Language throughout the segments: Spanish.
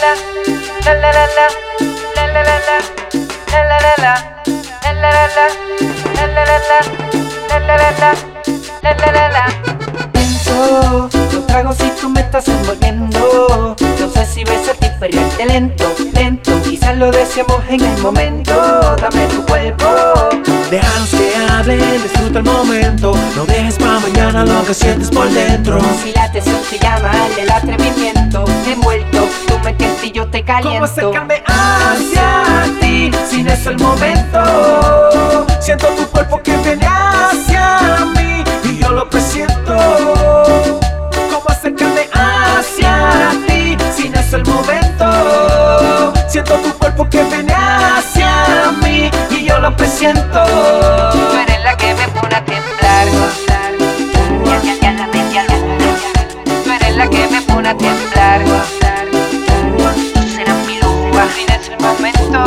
Pienso, lo trago si tú me estás envolviendo. No sé si ves a ti pelearte lento, lento. Quizás lo deseamos en el momento. Dame tu cuerpo. Déjalos que hablen, disfruta el momento. No dejes pa' mañana lo que sientes por dentro. Si la atención se llama el atrevimiento, envuelto, tú me tientas y yo te caliento. ¿Cómo acercarme hacia ti? Si no es el momento. Siento tu cuerpo que viene hacia mí y yo lo presiento. ¿Cómo acercarme hacia ti? Si no es el momento. Siento tu cuerpo que viene hacia mí y yo lo presiento. Tú eres la que me pone a temblar. Ya la media luna. Tú eres la que me pone a temblar. Tú serás mi luna. Fin es el momento.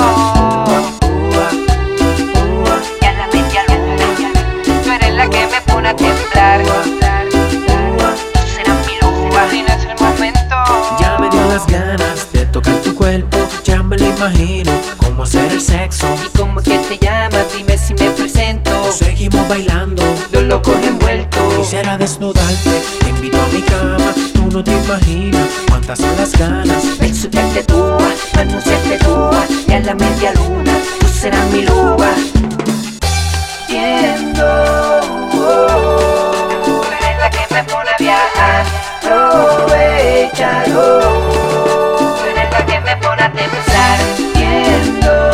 Ya la media luna. Tú eres la que me pone a temblar. Tú serás mi luna. Fin es el momento. Ya me dio las ganas de tocar tu cuerpo. Ya me lo imagino cómo hacer el sexo. ¿Y cómo que te llamas? Dime si me presento. Seguimos bailando, Los locos envueltos. quisiera desnudarte, te invito a mi cama. Tú no te imaginas cuántas son las ganas. Ven, subirte tú, anunciarte tú. Ya la media luna, tú serás mi luna. Tiendo, tú eres la que me pone a viajar. Aprovechalo, tú eres la que me pone a pensar. Tiendo,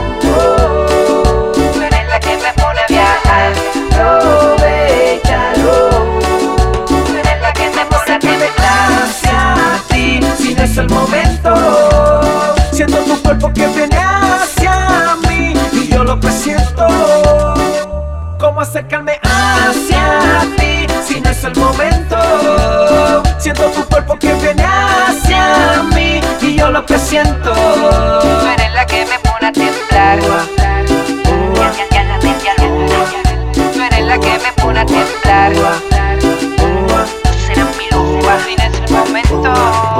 tú eres la que me pone a viajar. Aprovechalo, tú eres la que me pone a pensar. Hacia ti, si no es el momento. Siento tu cuerpo que viene hacia mí y yo lo presiento. ¿Cómo acercarme hacia ti? Si no es el momento. Siento tu cuerpo que viene hacia mí y yo lo presiento. Tú eres la que me pone a temblar. Ya la media luna. Tú eres la que me pone a temblar. Tú serás mi luna. Fin es el momento.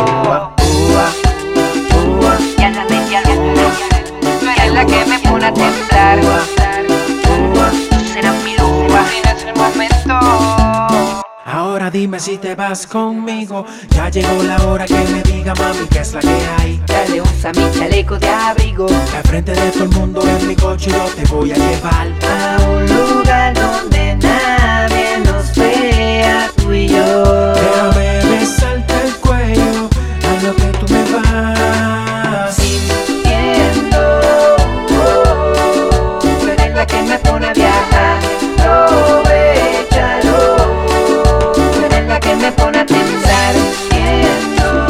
Ya la media luna. Tú eres la que me pone a temblar. Tú serás mi luna. Fin es el momento. Ahora dime si te vas conmigo. Ya llegó la hora que me diga mami qué es la que hay. Dale, usa mi chaleco de abrigo. Al frente de todo el mundo en mi coche yo te voy a llevar A un lugar donde nadie nos vea, tú y yo. Déjame besarte el cuello a lo que tú me vas. Sintiendo, tú eres la que me pone a viajar. Aprovechalo, tú eres la que me pone a pensar. Sintiendo,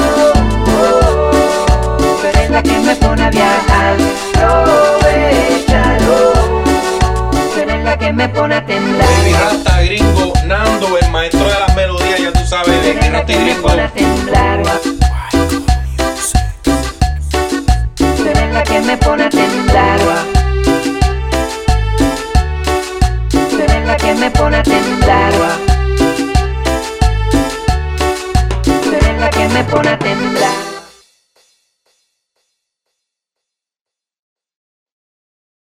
tú eres la que me pone a viajar. Aprovechalo, tú eres la que me pone a temblar. Baby Rasta, gringo, Nando, el maestro de las melodías, ya tú sabes de que no estoy gringo.